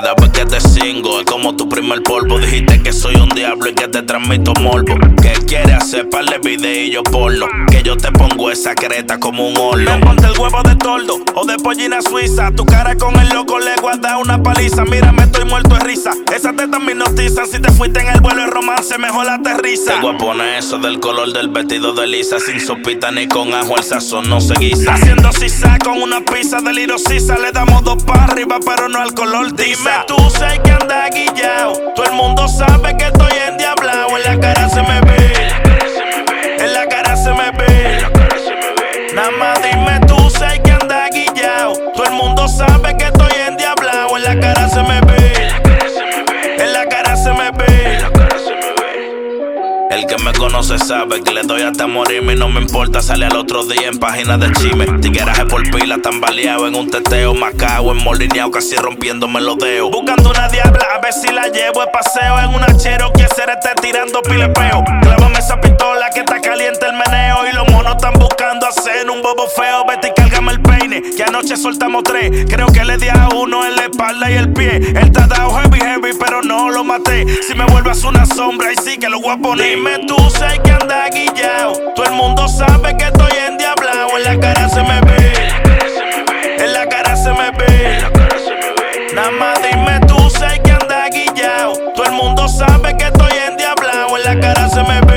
Cada vez que te cingo es como tu primer polvo. Dijiste que soy un diablo y que te transmito morbo. ¿Qué quieres hacer? Par de videillos porno, que yo te pongo esa creta como un horno. Me ponte el huevo de tordo o de pollina suiza. Tu cara con el loco le guarda una paliza. Mírame, estoy muerto de risa. Esas tetas me hipnotizan. Si te fuiste en el vuelo de romance, mejor aterriza. Te voy a poner eso del color del vestido de Lisa. Sin sopita ni con ajo, el sazón no se guisa. Haciendo sisa con una pizza de Little Caesar. Le damos dos para arriba, pero no al color tiza. Dime tú, sé que anda guillao. Todo el mundo sabe que estoy endiablao. En la cara se me ve, en la cara se me ve. Nada más dime tú, sé que anda guillao. Todo el mundo sabe que estoy endiablao. En la cara se me ve, en la cara se me ve. El que me conoce sabe que le doy hasta morirme y no me importa, sale al otro día en páginas de chisme. Tigueraje por pila, tambaleado en un teteo, macao, enmolineado, casi rompiéndome los dedos. Buscando una diabla, a ver si la llevo de paseo. En una Cherokee se esté tirando pilepeo. Clávame esa pistola que está caliente el meneo. Y los monos están buscando hacer un bobo feo. Vete y cárgame el peine, que anoche soltamos 3. Creo que le di a uno en la espalda y el pie. Él te ha dado heavy, pero no lo maté. Si me vuelves una sombra, y sí que lo voy a poner. Dime tú, sé que anda guillao. Todo el mundo sabe que estoy endiablao. En la cara se me ve, en la cara se me ve. Nada más dime tú, sé que anda guillao. Todo el mundo sabe que estoy endiablao. En la cara se me ve.